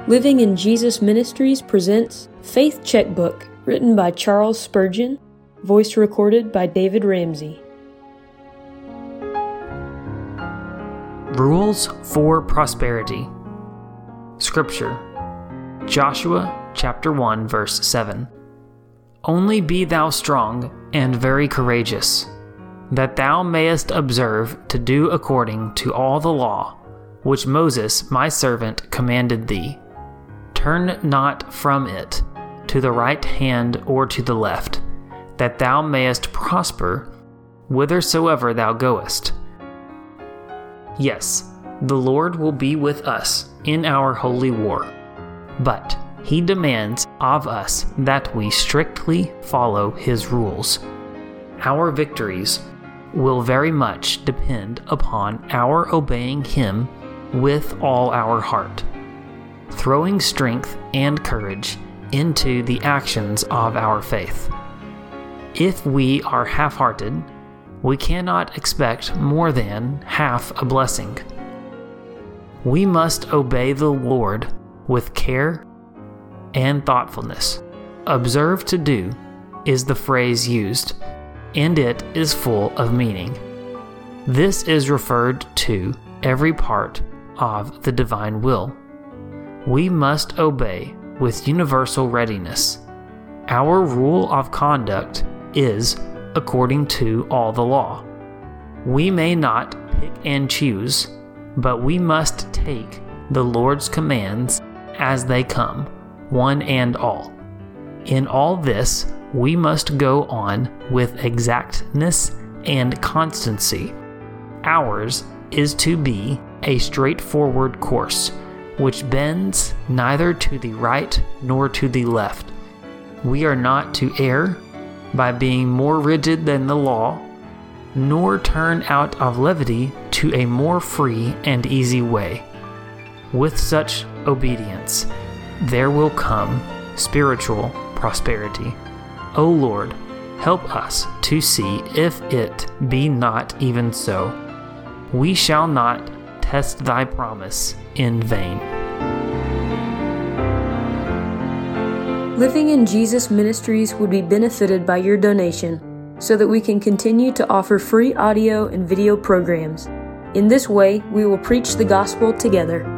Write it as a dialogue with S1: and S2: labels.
S1: Living in Jesus Ministries presents Faith Checkbook, written by Charles Spurgeon, voice recorded by David Ramsey.
S2: Rules for Prosperity. Scripture, Joshua chapter 1, verse 7. Only be thou strong and very courageous, that thou mayest observe to do according to all the law, which Moses my servant commanded thee. Turn not from it to the right hand or to the left, that thou mayest prosper whithersoever thou goest. Yes, the Lord will be with us in our holy war, but He demands of us that we strictly follow His rules. Our victories will very much depend upon our obeying Him with all our heart, throwing strength and courage into the actions of our faith. If we are half-hearted, we cannot expect more than half a blessing. We must obey the Lord with care and thoughtfulness. Observe to do is the phrase used, and it is full of meaning. This is referred to every part of the divine will. We must obey with universal readiness. Our rule of conduct is according to all the law. We may not pick and choose, but we must take the Lord's commands as they come, one and all. In all this, we must go on with exactness and constancy. Ours is to be a straightforward course, which bends neither to the right nor to the left. We are not to err by being more rigid than the law, nor turn out of levity to a more free and easy way. With such obedience, there will come spiritual prosperity. O Lord, help us to see if it be not even so. We shall not test thy promise in vain.
S1: Living in Jesus Ministries would be benefited by your donation so that we can continue to offer free audio and video programs. In this way, we will preach the gospel together.